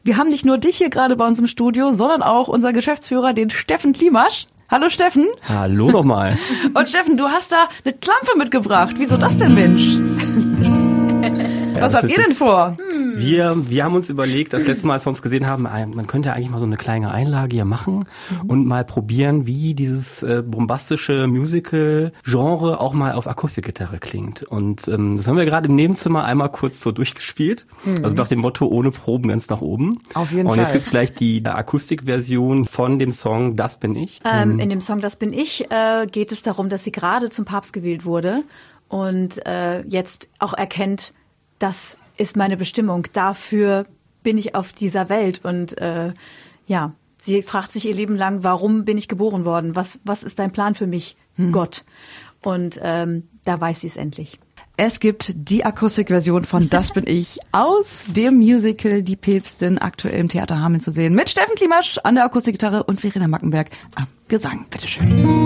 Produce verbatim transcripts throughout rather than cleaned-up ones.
Wir haben nicht nur dich hier gerade bei uns im Studio, sondern auch unser Geschäftsführer, den Steffen Klimasch. Hallo Steffen. Hallo nochmal. Und Steffen, du hast da eine Klampe mitgebracht. Wieso das denn, Mensch? Ja, was habt ihr denn vor? Hm. Wir, wir haben uns überlegt, das letzte Mal, als wir uns gesehen haben, man könnte eigentlich mal so eine kleine Einlage hier machen mhm. und mal probieren, wie dieses äh, bombastische Musical-Genre auch mal auf Akustikgitarre klingt. Und ähm, das haben wir gerade im Nebenzimmer einmal kurz so durchgespielt. Mhm. Also nach dem Motto, ohne Proben ganz nach oben. Auf jeden und Fall. Und jetzt gibt's gleich die Akustikversion von dem Song Das bin ich. Ähm, in dem Song Das bin ich äh, geht es darum, dass sie gerade zum Papst gewählt wurde und äh, jetzt auch erkennt, das ist meine Bestimmung, dafür bin ich auf dieser Welt. Und äh, ja, sie fragt sich ihr Leben lang, warum bin ich geboren worden? Was, was ist dein Plan für mich, hm. Gott? Und ähm, da weiß sie es endlich. Es gibt die Akustikversion von Das bin ich aus dem Musical Die Päpstin, aktuell im Theater Hameln zu sehen, mit Steffen Klimasch an der Akustikgitarre und Verena Mackenberg am Gesang. Bitteschön.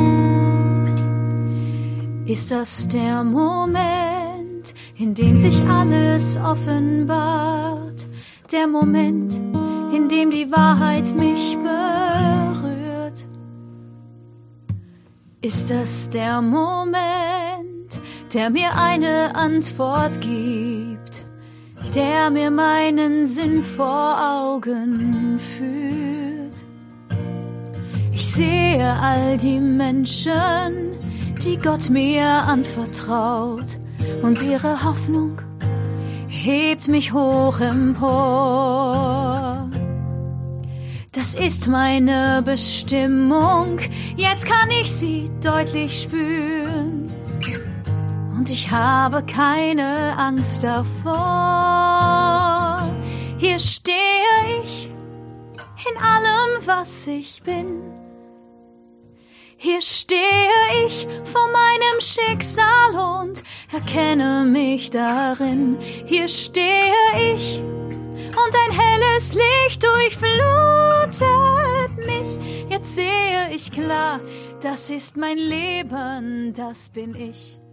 Ist das der Moment, in dem sich alles offenbart, der Moment, in dem die Wahrheit mich berührt? Ist das der Moment, der mir eine Antwort gibt, der mir meinen Sinn vor Augen führt? Ich sehe all die Menschen, die Gott mir anvertraut, und ihre Hoffnung hebt mich hoch empor. Das ist meine Bestimmung, jetzt kann ich sie deutlich spüren. Und ich habe keine Angst davor. Hier stehe ich in allem, was ich bin. Hier stehe ich vor meinem Schicksal und erkenne mich darin. Hier stehe ich und ein helles Licht durchflutet mich. Jetzt sehe ich klar, das ist mein Leben, das bin ich.